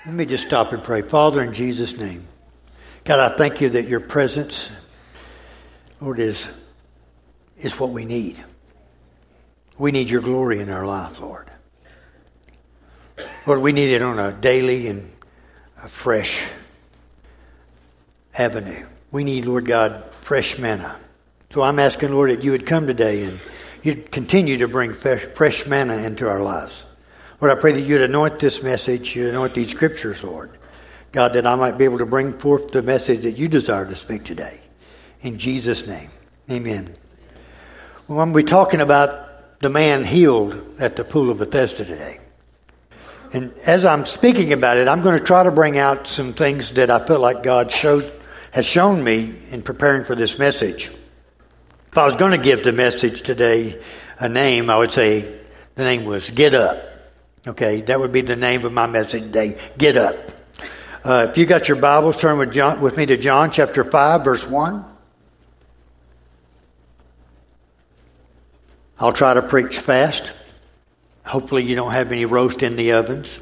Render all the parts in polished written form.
Let me just stop and pray. Father, in Jesus' name, God, I thank you that your presence, Lord, is what we need. We need your glory in our life, Lord. Lord, we need it on a daily and a fresh avenue. We need, Lord God, fresh manna. So I'm asking, Lord, that you would come today and you'd continue to bring fresh manna into our lives. Lord, I pray that you'd anoint this message, you'd anoint these scriptures, Lord. God, that I might be able to bring forth the message that you desire to speak today. In Jesus' name, amen. Well, I'm going to be talking about the man healed at the pool of Bethesda today. And as I'm speaking about it, I'm going to try to bring out some things that I feel like God has shown me in preparing for this message. If I was going to give the message today a name, I would say the name was Get Up. Okay, that would be the name of my message today, Get Up. If you got your Bibles, turn with me to John chapter 5, verse 1. I'll try to preach fast. Hopefully you don't have any roast in the ovens.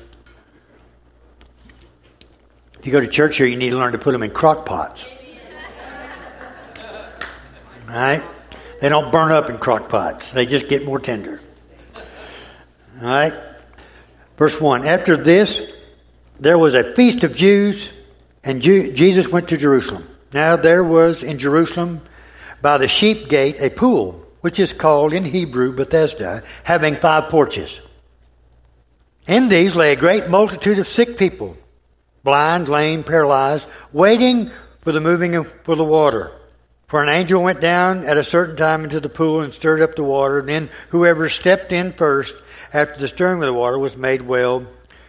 If you go to church here, you need to learn to put them in crock pots. All right? They don't burn up in crock pots. They just get more tender. All right? Verse 1. After this, there was a feast of Jews, and Jesus went to Jerusalem. Now there was in Jerusalem by the sheep gate a pool, which is called in Hebrew Bethesda, having 5 porches. In these lay a great multitude of sick people, blind, lame, paralyzed, waiting for the moving for the water. For an angel went down at a certain time into the pool and stirred up the water. Then whoever stepped in first after the stirring of the water was made well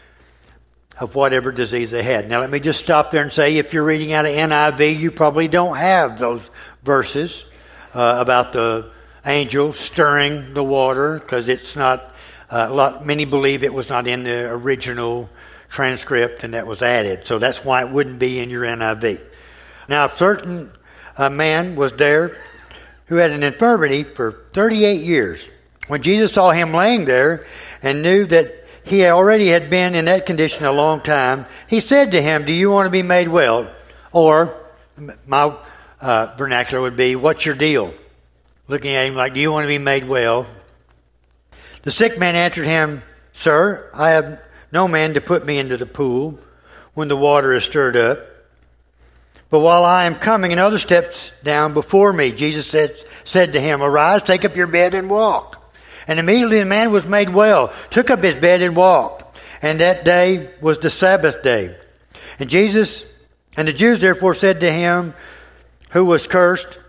of whatever disease they had. Now let me just stop there and say, if you're reading out of NIV, you probably don't have those verses about the angel stirring the water, because it's not. Many believe it was not in the original transcript, and that was added. So that's why it wouldn't be in your NIV. Now, a certain man was there who had an infirmity for 38 years. When Jesus saw him laying there and knew that he already had been in that condition a long time, he said to him, "Do you want to be made well?" Or my vernacular would be, "What's your deal?" Looking at him like, "Do you want to be made well?" The sick man answered him, "Sir, I have no man to put me into the pool when the water is stirred up. But while I am coming, another steps down before me." Jesus said to him, "Arise, take up your bed and walk." And immediately the man was made well, took up his bed and walked. And that day was the Sabbath day. And the Jews therefore said to him who was cursed,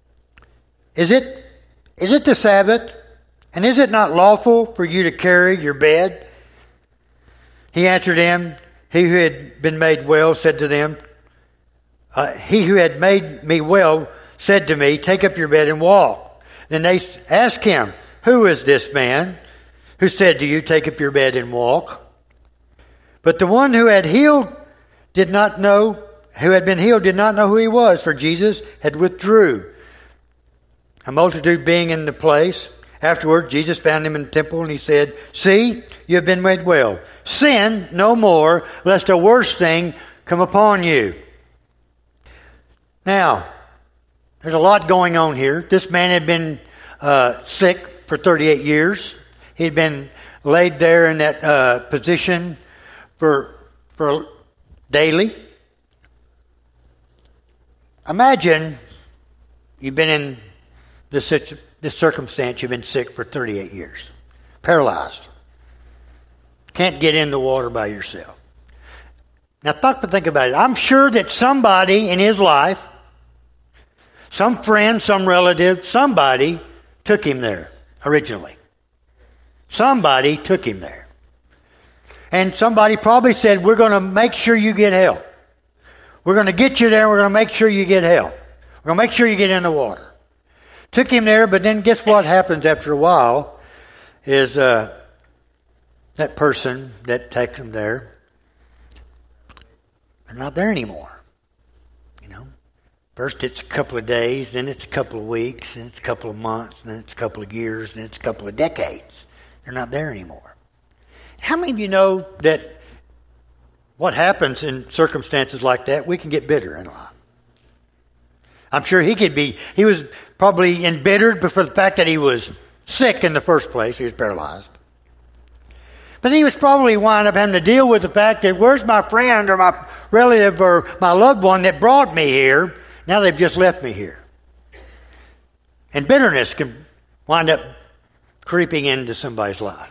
Is it the Sabbath? And is it not lawful for you to carry your bed?" He answered him, "He who had been made well said to them, he who had made me well said to me, 'Take up your bed and walk.' Then they asked him, 'Who is this man who said to you, 'Take up your bed and walk'?" But the one who had been healed did not know who he was, for Jesus had withdrew. A multitude being in the place. Afterward, Jesus found him in the temple, and he said, "See, you have been made well. Sin no more, lest a worse thing come upon you." Now, there's a lot going on here. This man had been sick for 38 years. He'd been laid there in that position for daily. Imagine you've been in this circumstance. You've been sick for 38 years. Paralyzed. Can't get in the water by yourself. Now think about it. I'm sure that somebody in his life, some friend, some relative, somebody took him there originally. Somebody took him there. And somebody probably said, "We're going to make sure you get help. We're going to get you there. We're going to make sure you get help. We're going to make sure you get in the water." Took him there, but then guess what happens after a while is that person that takes him there, they're not there anymore. First it's a couple of days, then it's a couple of weeks, then it's a couple of months, then it's a couple of years, then it's a couple of decades. They're not there anymore. How many of you know that what happens in circumstances like that, we can get bitter in life. I'm sure he was probably embittered for the fact that he was sick in the first place. He was paralyzed. But he was probably wind up having to deal with the fact that where's my friend or my relative or my loved one that brought me here? Now they've just left me here. And bitterness can wind up creeping into somebody's life.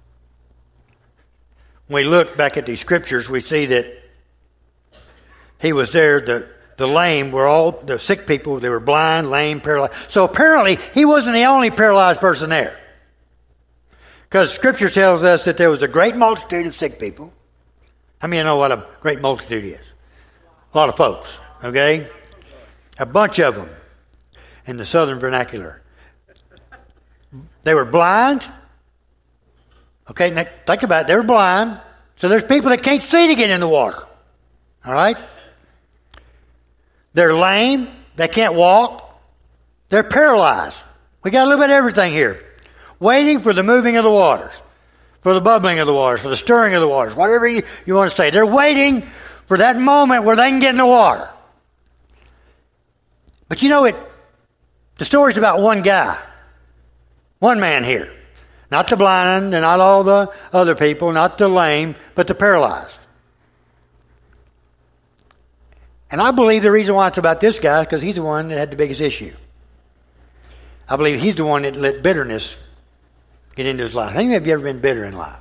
When we look back at these scriptures, we see that he was there. The lame were all the sick people. They were blind, lame, paralyzed. So apparently he wasn't the only paralyzed person there. Because Scripture tells us that there was a great multitude of sick people. How many of you know what a great multitude is? A lot of folks, okay? A bunch of them in the southern vernacular. They were blind. Okay, now think about it. They were blind. So there's people that can't see to get in the water. All right? They're lame. They can't walk. They're paralyzed. We got a little bit of everything here. Waiting for the moving of the waters, for the bubbling of the waters, for the stirring of the waters, whatever you want to say. They're waiting for that moment where they can get in the water. But you know, the story's about one guy, one man here. Not the blind and not all the other people, not the lame, but the paralyzed. And I believe the reason why it's about this guy is because he's the one that had the biggest issue. I believe he's the one that let bitterness get into his life. How many of you have ever been bitter in life?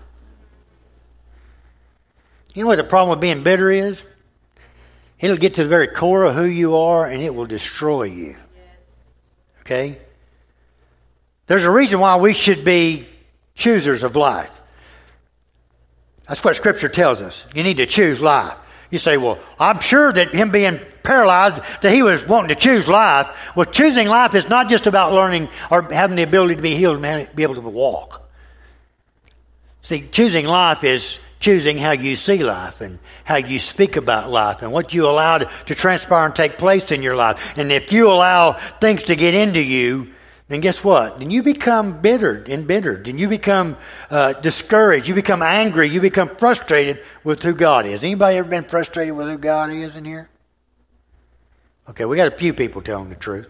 You know what the problem with being bitter is? It'll get to the very core of who you are and it will destroy you. Okay? There's a reason why we should be choosers of life. That's what Scripture tells us. You need to choose life. You say, well, I'm sure that him being paralyzed, that he was wanting to choose life. Well, choosing life is not just about learning or having the ability to be healed and be able to walk. See, choosing life is choosing how you see life and how you speak about life and what you allow to transpire and take place in your life. And if you allow things to get into you, then guess what? Then you become embittered. And you become discouraged. You become angry. You become frustrated with who God is. Anybody ever been frustrated with who God is in here? Okay, we got a few people telling the truth.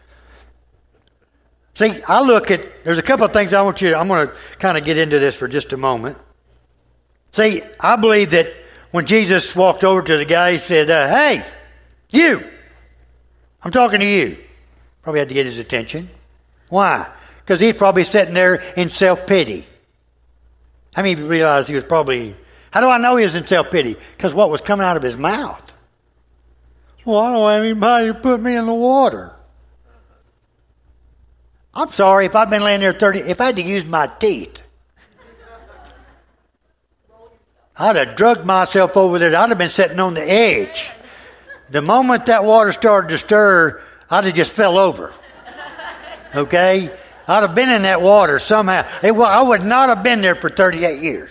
See, there's a couple of things I'm going to kind of get into this for just a moment. See, I believe that when Jesus walked over to the guy, he said, hey, you, I'm talking to you. Probably had to get his attention. Why? Because he's probably sitting there in self-pity. How many of you realize he was probably... How do I know he was in self-pity? Because what was coming out of his mouth. Well, I don't have anybody to put me in the water. I'm sorry if I've been laying there if I had to use my teeth, I'd have drugged myself over there. I'd have been sitting on the edge. The moment that water started to stir, I'd have just fell over. Okay? I'd have been in that water somehow. I would not have been there for 38 years.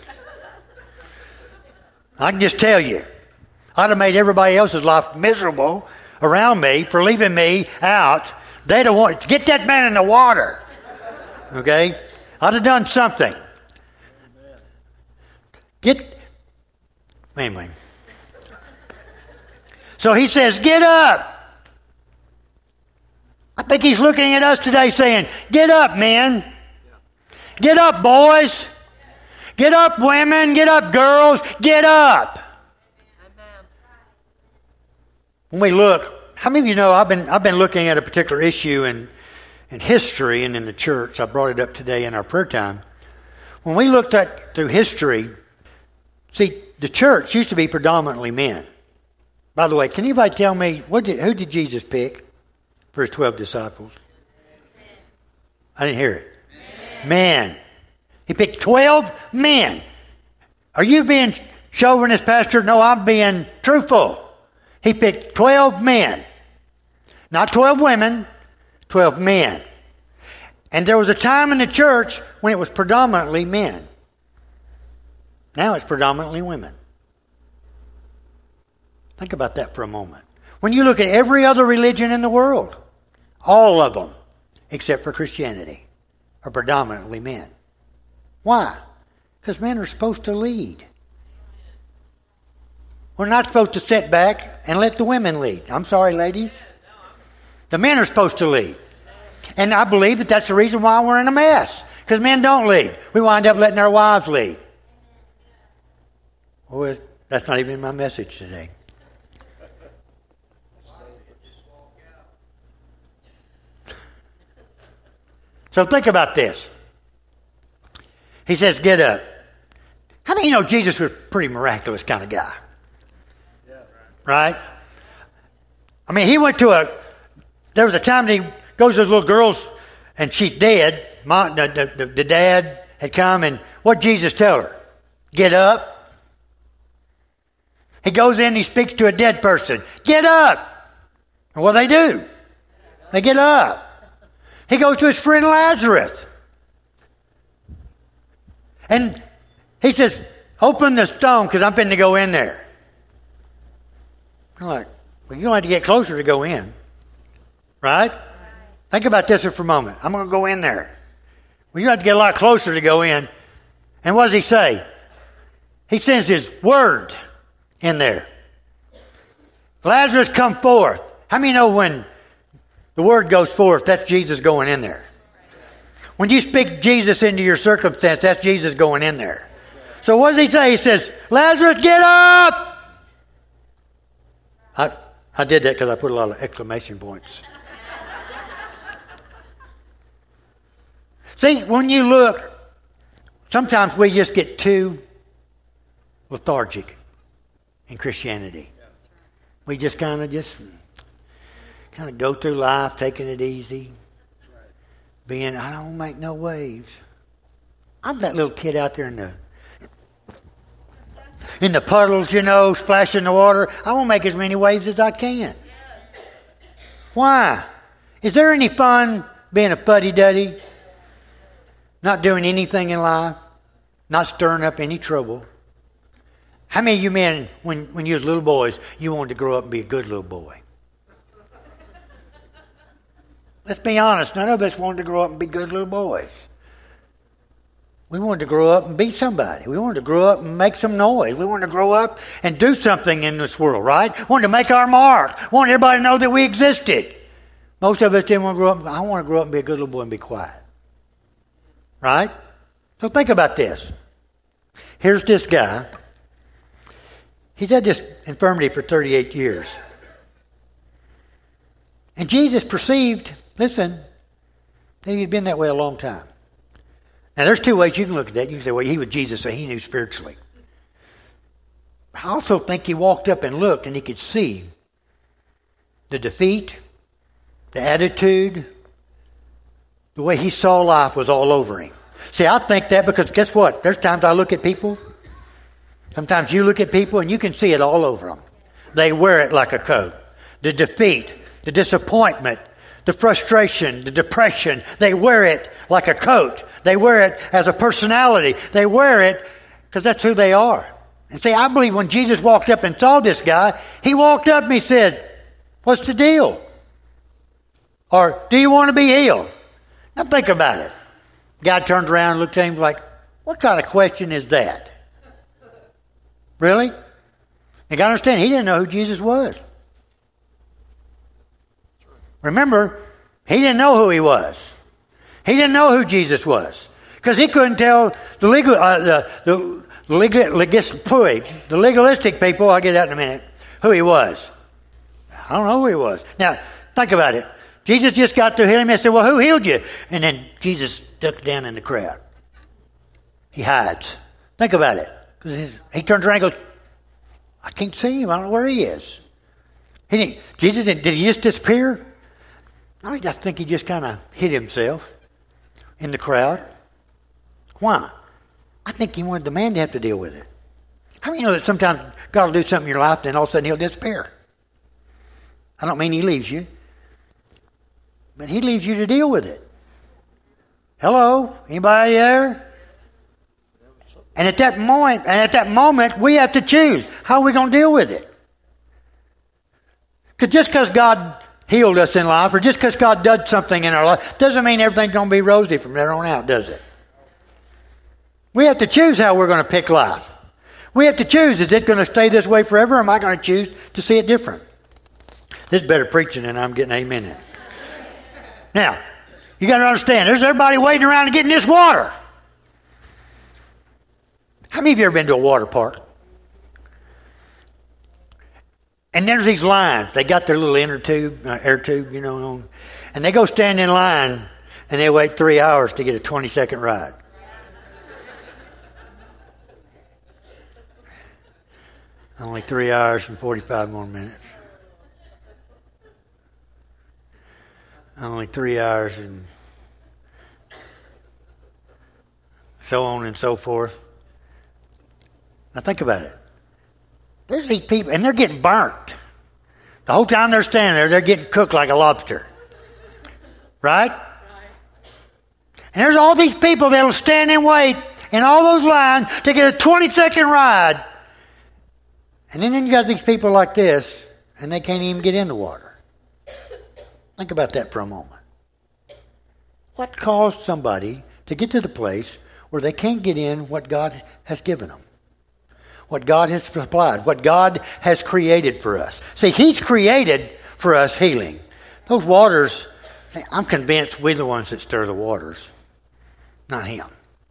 I can just tell you. I'd have made everybody else's life miserable around me for leaving me out. They'd have wanted to get that man in the water. Okay? I'd have done something. Anyway. So he says, get up. I think he's looking at us today saying, get up, men. Get up, boys. Get up, women. Get up, girls. Get up. When we look, how many of you know I've been looking at a particular issue in history and in the church. I brought it up today in our prayer time. When we looked at through history, see, the church used to be predominantly men. By the way, can anybody tell me who did Jesus pick for his 12 disciples? I didn't hear it. Men. He picked 12 men. Are you being chauvinist, Pastor? No, I'm being truthful. He picked 12 men. Not 12 women, 12 men. And there was a time in the church when it was predominantly men. Now it's predominantly women. Think about that for a moment. When you look at every other religion in the world, all of them, except for Christianity, are predominantly men. Why? Because men are supposed to lead. We're not supposed to sit back and let the women lead. I'm sorry, ladies. The men are supposed to lead. And I believe that that's the reason why we're in a mess. Because men don't lead. We wind up letting our wives lead. Well, that's not even my message today. So think about this. He says, get up. How many know Jesus was a pretty miraculous kind of guy? Right? I mean, he went to there was a time that he goes to those little girls and she's dead. The dad had come, and what did Jesus tell her? Get up. He goes in and he speaks to a dead person. Get up. And what do they do? They get up. He goes to his friend Lazarus. And he says, open the stone because I'm finna to go in there. I'm like, well, you don't have to get closer to go in. Right? Think about this for a moment. I'm going to go in there. Well, you have to get a lot closer to go in. And what does he say? He sends his word in there. Lazarus, come forth. How many know when the word goes forth, that's Jesus going in there? When you speak Jesus into your circumstance, that's Jesus going in there. So what does he say? He says, Lazarus, get up! I did that because I put a lot of exclamation points. See, when you look, sometimes we just get too lethargic in Christianity. We just kind of go through life taking it easy. Being, I don't make no waves. I'm that little kid out there in the puddles, splashing the water. I won't make as many waves as I can. Why? Is there any fun being a fuddy-duddy? Not doing anything in life? Not stirring up any trouble? How many of you men, when you was little boys, you wanted to grow up and be a good little boy? Let's be honest, none of us wanted to grow up and be good little boys. We wanted to grow up and be somebody. We wanted to grow up and make some noise. We wanted to grow up and do something in this world, right? We wanted to make our mark. We wanted everybody to know that we existed. Most of us didn't want to grow up. I want to grow up and be a good little boy and be quiet. Right? So think about this. Here's this guy. He's had this infirmity for 38 years. And Jesus perceived, listen, that he'd been that way a long time. Now, there's two ways you can look at that. You can say, well, he was Jesus, so he knew spiritually. I also think he walked up and looked and he could see the defeat, the attitude, the way he saw life was all over him. See, I think that because guess what? There's times I look at people. Sometimes you look at people and you can see it all over them. They wear it like a coat. The defeat, the disappointment, the frustration, the depression, they wear it like a coat. They wear it as a personality. They wear it because that's who they are. And see, I believe when Jesus walked up and saw this guy, he walked up and he said, what's the deal? Or, do you want to be healed? Now think about it. Guy turns around and looks at him like, what kind of question is that? Really? You got to understand, he didn't know who Jesus was. Remember, he didn't know who he was. He didn't know who Jesus was. Because he couldn't tell the legalistic people, I'll get that in a minute, who he was. I don't know who he was. Now, think about it. Jesus just got to heal him and said, well, who healed you? And then Jesus ducks down in the crowd. He hides. Think about it. He turns around and goes, I can't see him. I don't know where he is. Did he just disappear? I just think he just kind of hid himself in the crowd. Why? I think he wanted the man to have to deal with it. How many know that sometimes God will do something in your life, then all of a sudden he'll disappear? I don't mean he leaves you, but he leaves you to deal with it. Hello? Anybody there? And at that moment, we have to choose. How are we going to deal with it? Because just because God healed us in life, or just because God does something in our life, doesn't mean everything's going to be rosy from there on out, does it? We have to choose how we're going to pick life. We have to choose. Is it going to stay this way forever, or am I going to choose to see it different? This is better preaching than I'm getting amen in. Now, you got to understand, there's everybody waiting around to get in this water. How many of you ever been to a water park? And there's these lines. They got their little inner tube, air tube, and they go stand in line, and they wait 3 hours to get a 20-second ride. Only 3 hours and 45 more minutes. Only 3 hours and so on and so forth. Now think about it. There's these people, and they're getting burnt. The whole time they're standing there, they're getting cooked like a lobster. Right? And there's all these people that'll stand and wait in all those lines to get a 20-second ride. And then you got these people like this, and they can't even get in the water. Think about that for a moment. What caused somebody to get to the place where they can't get in what God has given them? What God has supplied, what God has created for us. See, He's created for us healing. Those waters, I'm convinced we're the ones that stir the waters, not Him.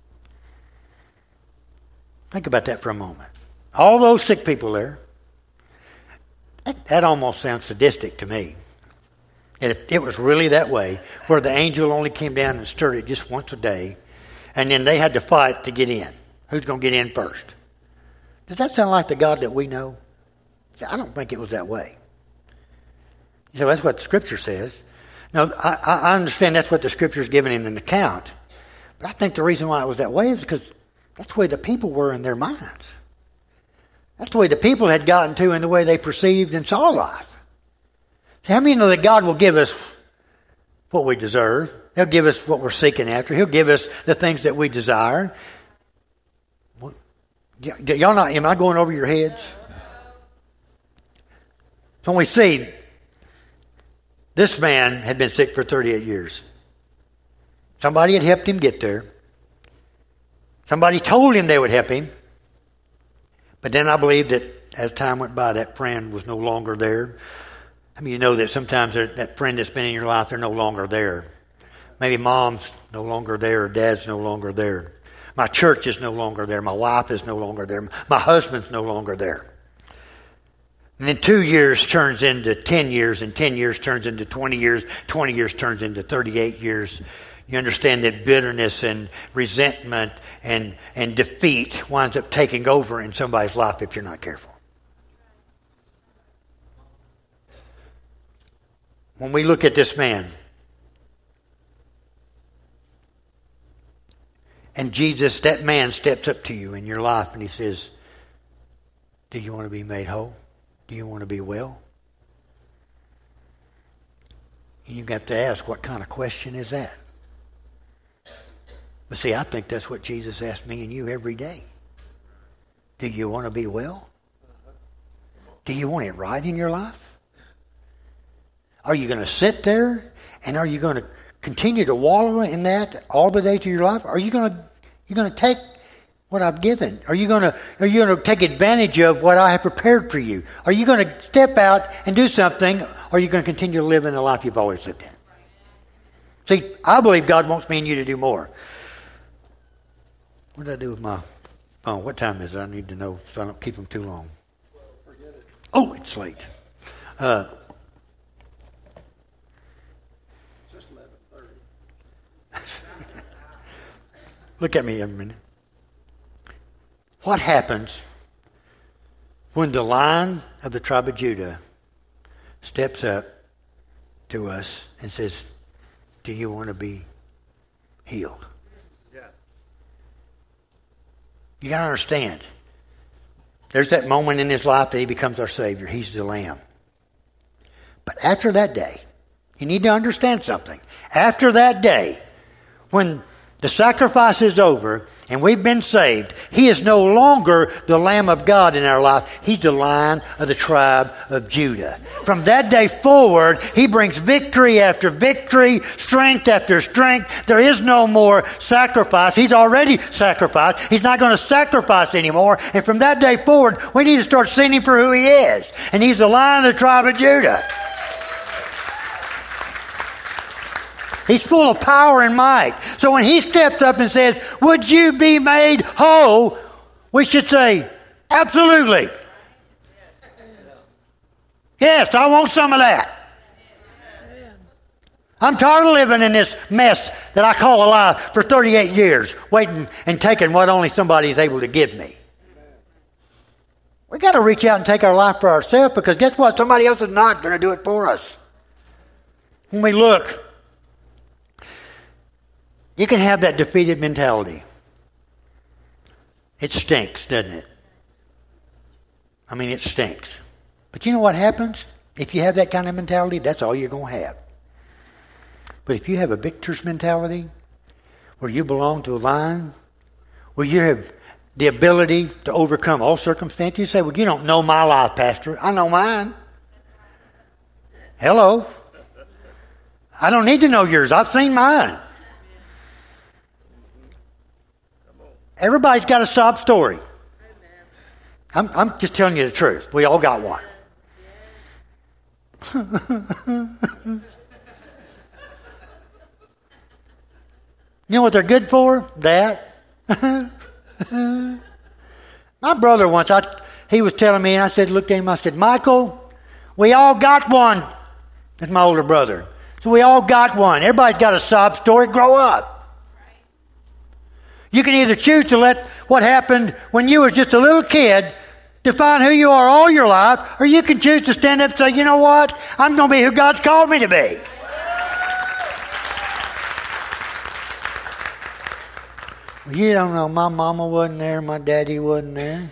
Think about that for a moment. All those sick people there, that almost sounds sadistic to me. And if it was really that way, where the angel only came down and stirred it just once a day, and then they had to fight to get in. Who's going to get in first? Does that sound like the God that we know? I don't think it was that way. So that's what the Scripture says. Now, I understand that's what the Scripture is giving in an account. But I think the reason why it was that way is because that's the way the people were in their minds. That's the way the people had gotten to in the way they perceived and saw life. See, how many know that God will give us what we deserve? He'll give us what we're seeking after. He'll give us the things that we desire. Y'all not, am I going over your heads? So we see this man had been sick for 38 years. Somebody had helped him get there. Somebody told him they would help him. But then I believe that as time went by, that friend was no longer there. I mean, you know that sometimes that friend that's been in your life, they're no longer there. Maybe mom's no longer there, or dad's no longer there. My church is no longer there. My wife is no longer there. My husband's no longer there. And then 2 years turns into 10 years, and 10 years turns into 20 years. 20 years turns into 38 years. You understand that bitterness and resentment and defeat winds up taking over in somebody's life if you're not careful. When we look at this man, and Jesus, that man steps up to you in your life and he says, do you want to be made whole? Do you want to be well? And you got to ask, what kind of question is that? But see, I think that's what Jesus asked me and you every day. Do you want to be well? Do you want it right in your life? Are you going to sit there and are you going to continue to wallow in that all the days of your life? Are you going to take what I've given? Are you going to take advantage of what I have prepared for you? Are you going to step out and do something? Or are you going to continue to live in the life you've always lived in? See, I believe God wants me and you to do more. What did I do with my phone? What time is it? I need to know so I don't keep them too long. Forget it. Oh, it's late. Just 11:30. Look at me every minute. What happens when the Lion of the tribe of Judah steps up to us and says, do you want to be healed? Yeah. You got to understand. There's that moment in his life that he becomes our Savior. He's the Lamb. But after that day, you need to understand something. After that day, when the sacrifice is over and we've been saved, He is no longer the Lamb of God in our life. He's the Lion of the tribe of Judah. From that day forward, He brings victory after victory, strength after strength. There is no more sacrifice. He's already sacrificed. He's not going to sacrifice anymore. And from that day forward, we need to start seeing Him for who He is. And He's the Lion of the tribe of Judah. He's full of power and might. So when He steps up and says, would you be made whole? We should say, absolutely. Yes, I want some of that. I'm tired of living in this mess that I call a life for 38 years, waiting and taking what only somebody is able to give me. We got to reach out and take our life for ourselves, because guess what? Somebody else is not going to do it for us. When we look, you can have that defeated mentality. It stinks, doesn't it? I mean, it stinks. But you know what happens? If you have that kind of mentality, that's all you're going to have. But if you have a victor's mentality, where you belong to a line, where you have the ability to overcome all circumstances, you say, well, you don't know my life, Pastor. I know mine. Hello. I don't need to know yours. I've seen mine. Everybody's got a sob story. I'm just telling you the truth. We all got one. You know what they're good for? That. My brother once, he was telling me, and I looked at him, I said, Michael, we all got one. That's my older brother. So we all got one. Everybody's got a sob story. Grow up. You can either choose to let what happened when you were just a little kid define who you are all your life, or you can choose to stand up and say, you know what? I'm going to be who God's called me to be. Well, you don't know, my mama wasn't there, my daddy wasn't there.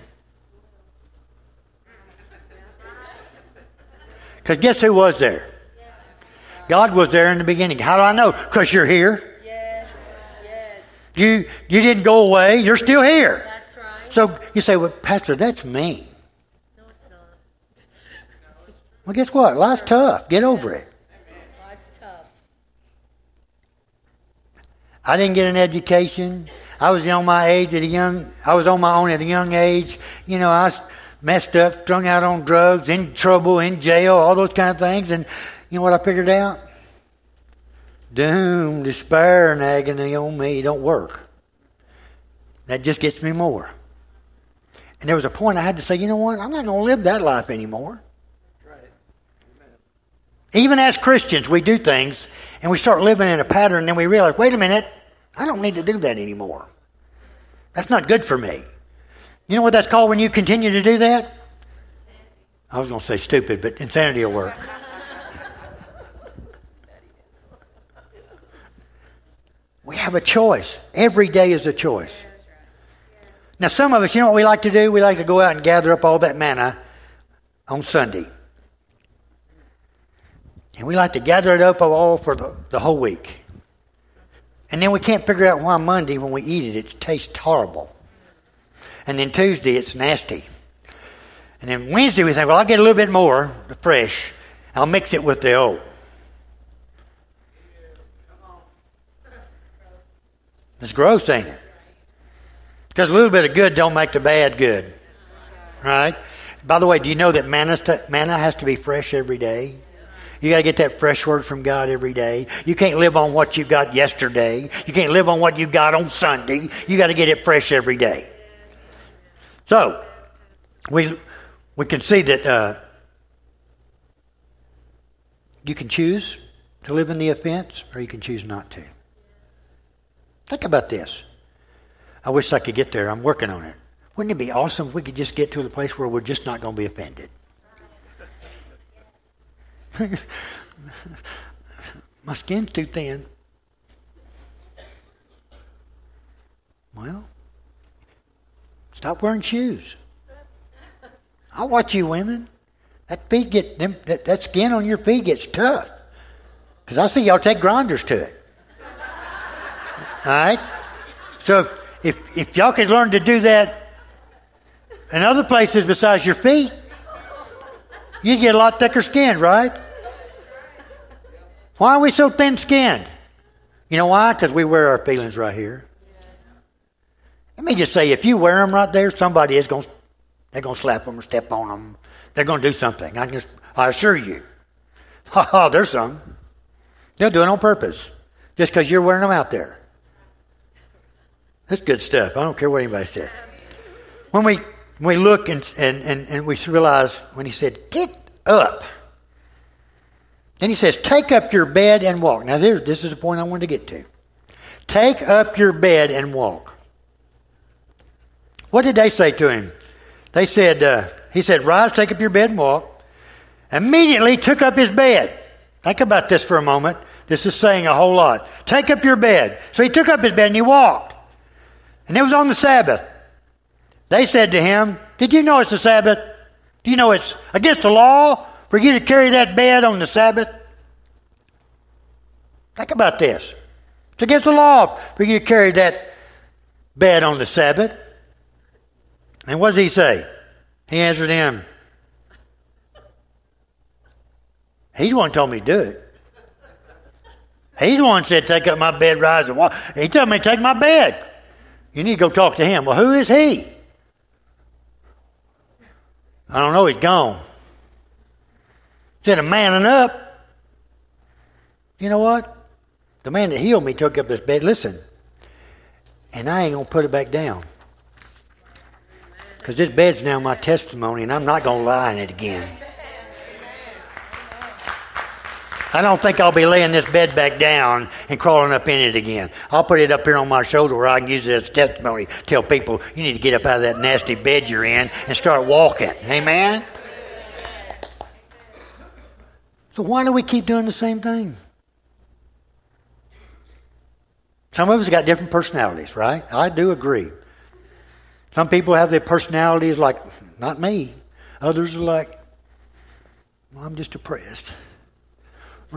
Because guess who was there? God was there in the beginning. How do I know? Because you're here. You didn't go away. You're still here. That's right. So you say, well, Pastor, that's mean. No, it's not. Well, guess what? Life's tough. Get over it. Life's tough. I didn't get an education. I was on my own at a young age. You know, I was messed up, strung out on drugs, in trouble, in jail, all those kind of things. And you know what I figured out? Doom, despair, and agony on me don't work. That just gets me more. And there was a point I had to say, you know what? I'm not going to live that life anymore. Right. Amen. Even as Christians, we do things, and we start living in a pattern, and then we realize, wait a minute, I don't need to do that anymore. That's not good for me. You know what that's called when you continue to do that? I was going to say stupid, but insanity will work. We have a choice. Every day is a choice. Now, some of us, you know what we like to do? We like to go out and gather up all that manna on Sunday. And we like to gather it up all for the whole week. And then we can't figure out why Monday, when we eat it, it tastes horrible. And then Tuesday, it's nasty. And then Wednesday, we think, well, I'll get a little bit more fresh. I'll mix it with the old. It's gross, ain't it? Because a little bit of good don't make the bad good. Right? By the way, do you know that manna has to be fresh every day? You got to get that fresh word from God every day. You can't live on what you got yesterday. You can't live on what you got on Sunday. You got to get it fresh every day. So, we can see that you can choose to live in the offense, or you can choose not to. Think about this. I wish I could get there. I'm working on it. Wouldn't it be awesome if we could just get to the place where we're just not going to be offended? My skin's too thin. Well, stop wearing shoes. I watch you women. That skin on your feet gets tough. Because I see y'all take grinders to it. All right? So If y'all could learn to do that in other places besides your feet, you'd get a lot thicker skin, right? Why are we so thin-skinned? You know why? Because we wear our feelings right here. Let me just say, if you wear them right there, somebody is going to slap them or step on them. They're going to do something. I assure you. Oh, there's some. They'll do it on purpose. Just because you're wearing them out there. That's good stuff. I don't care what anybody says. When we look and we realize when he said, get up. Then he says, take up your bed and walk. Now this is the point I wanted to get to. Take up your bed and walk. What did they say to him? They said, he said, rise, take up your bed and walk. Immediately took up his bed. Think about this for a moment. This is saying a whole lot. Take up your bed. So he took up his bed and he walked. And it was on the Sabbath. They said to him, did you know it's the Sabbath? Do you know it's against the law for you to carry that bed on the Sabbath? Think about this. It's against the law for you to carry that bed on the Sabbath. And what does he say? He answered him, he's the one who told me to do it. He's the one who said, take up my bed, rise and walk. He told me to take my bed. You need to go talk to him. Well, who is he? I don't know. He's gone. Instead of manning up, you know what? The man that healed me took up his bed. Listen, and I ain't going to put it back down. Because this bed's now my testimony, and I'm not going to lie in it again. I don't think I'll be laying this bed back down and crawling up in it again. I'll put it up here on my shoulder where I can use it as testimony. Tell people, you need to get up out of that nasty bed you're in and start walking. Amen? So why do we keep doing the same thing? Some of us got different personalities, right? I do agree. Some people have their personalities like, not me. Others are like, well, I'm just depressed. Or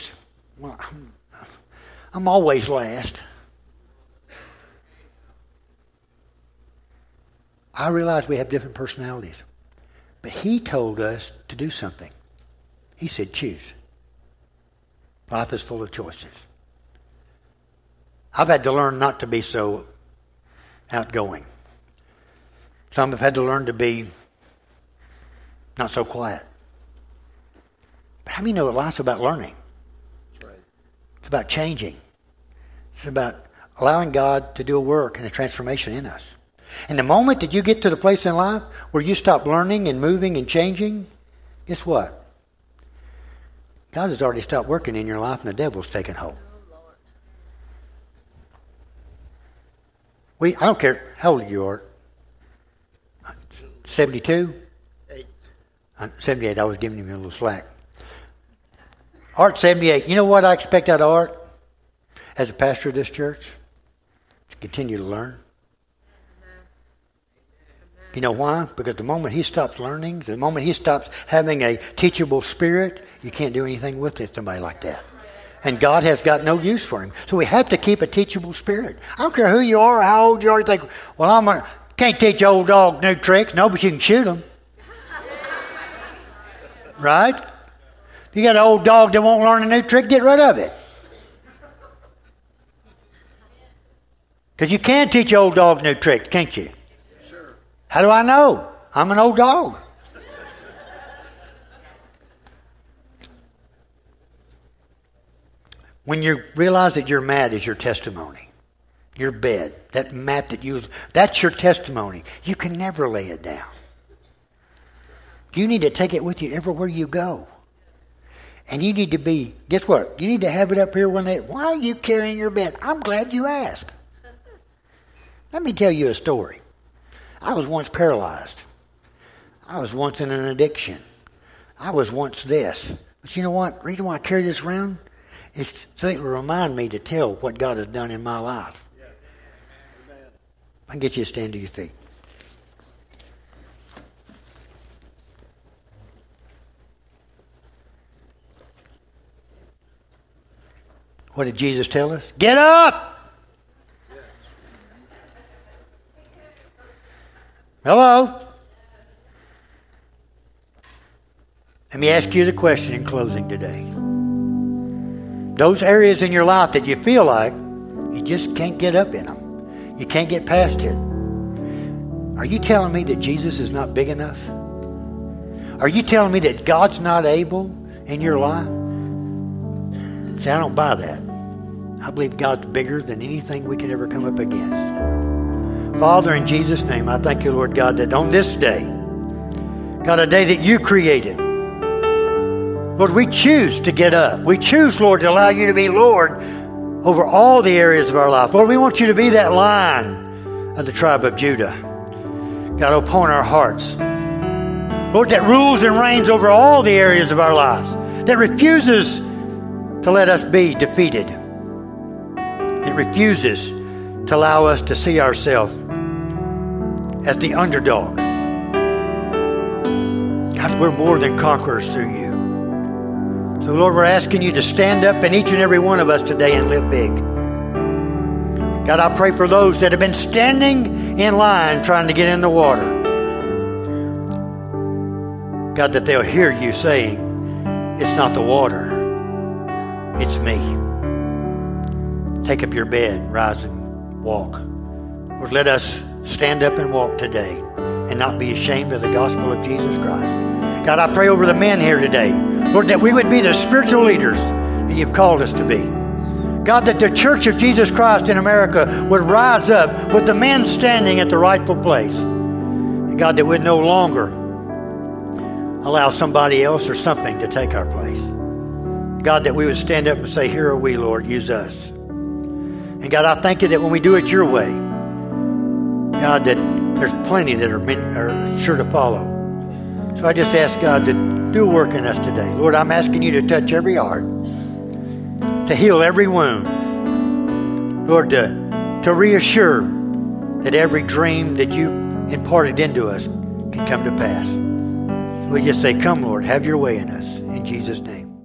I'm always last. I realize we have different personalities. But he told us to do something. He said, choose. Life is full of choices. I've had to learn not to be so outgoing. Some have had to learn to be not so quiet. But how many know that life's about learning? That's right. It's about changing. It's about allowing God to do a work and a transformation in us. And the moment that you get to the place in life where you stop learning and moving and changing, guess what? God has already stopped working in your life and the devil's taken hold. I don't care how old you are. 72? 8. 78. I was giving him a little slack. Art 78. You know what I expect out of Art as a pastor of this church? To continue to learn. You know why? Because the moment he stops learning, the moment he stops having a teachable spirit, you can't do anything with it, somebody like that. And God has got no use for him. So we have to keep a teachable spirit. I don't care who you are or how old you are. You think, well, can't teach old dog new tricks. No, but you can shoot them. Right? If you got an old dog that won't learn a new trick, get rid of it. Because you can teach old dog new tricks, can't you? Sure. How do I know? I'm an old dog. When you realize that your mat is your testimony, your bed, that mat that that's your testimony. You can never lay it down. You need to take it with you everywhere you go. And you need to guess what? You need to have it up here why are you carrying your bed? I'm glad you asked. Let me tell you a story. I was once paralyzed. I was once in an addiction. I was once this. But you know what? The reason why I carry this around is so it will remind me to tell what God has done in my life. Yeah. Amen. I can get you to stand to your feet. What did Jesus tell us? Get up! Hello? Let me ask you the question in closing today. Those areas in your life that you feel like you just can't get up in them. You can't get past it. Are you telling me that Jesus is not big enough? Are you telling me that God's not able in your life? See, I don't buy that. I believe God's bigger than anything we could ever come up against. Father, in Jesus' name, I thank you, Lord God, that on this day, God, a day that you created, Lord, we choose to get up. We choose, Lord, to allow you to be Lord over all the areas of our life. Lord, we want you to be that Lion of the tribe of Judah. God, upon our hearts. Lord, that rules and reigns over all the areas of our lives. That refuses to let us be defeated. It refuses to allow us to see ourselves as the underdog. God, we're more than conquerors through you. So, Lord, we're asking you to stand up in each and every one of us today and live big. God, I pray for those that have been standing in line trying to get in the water. God, that they'll hear you saying, it's not the water, it's me. Take up your bed, rise and walk. Lord, let us stand up and walk today and not be ashamed of the gospel of Jesus Christ. God, I pray over the men here today, Lord, that we would be the spiritual leaders that you've called us to be. God, that the Church of Jesus Christ in America would rise up with the men standing at the rightful place. And God, that we'd no longer allow somebody else or something to take our place. God, that we would stand up and say, here are we, Lord, use us. And God, I thank you that when we do it your way, God, that there's plenty that are sure to follow. So I just ask God to do a work in us today. Lord, I'm asking you to touch every heart, to heal every wound. Lord, to reassure that every dream that you imparted into us can come to pass. So we just say, come, Lord, have your way in us. In Jesus' name.